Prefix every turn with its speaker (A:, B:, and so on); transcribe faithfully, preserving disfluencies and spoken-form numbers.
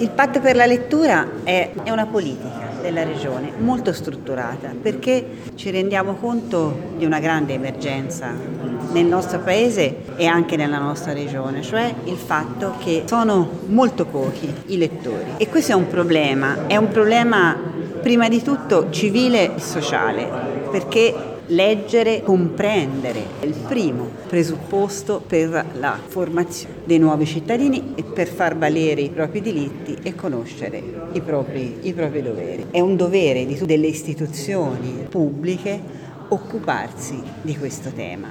A: Il patto per la lettura è, è una politica della Regione molto strutturata, perché ci rendiamo conto di una grande emergenza nel nostro paese e anche nella nostra regione, cioè il fatto che sono molto pochi i lettori, e questo è un problema, è un problema prima di tutto civile e sociale, perché leggere, comprendere è il primo presupposto per la formazione dei nuovi cittadini e per far valere i propri diritti e conoscere i propri, i propri doveri. È un dovere di tutte le istituzioni pubbliche occuparsi di questo tema.